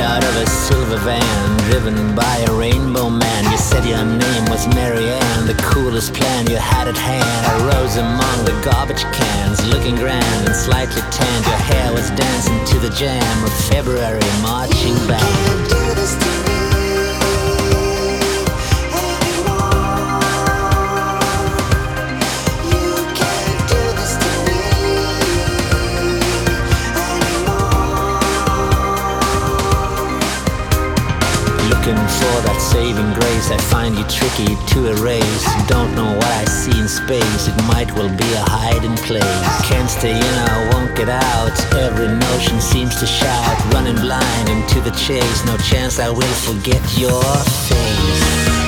out of a silver van, driven by a rainbow man. You said your name was Marianne, the coolest plan you had at hand. I rose among the garbage cans, looking grand and slightly tanned. Your hair was dancing to the jam of February marching band. Looking for that saving grace, I find you tricky to erase. Don't know what I see in space, it might well be a hiding place. Can't stay in, I won't get out, every notion seems to shout. Running blind into the chase, no chance I will forget your face.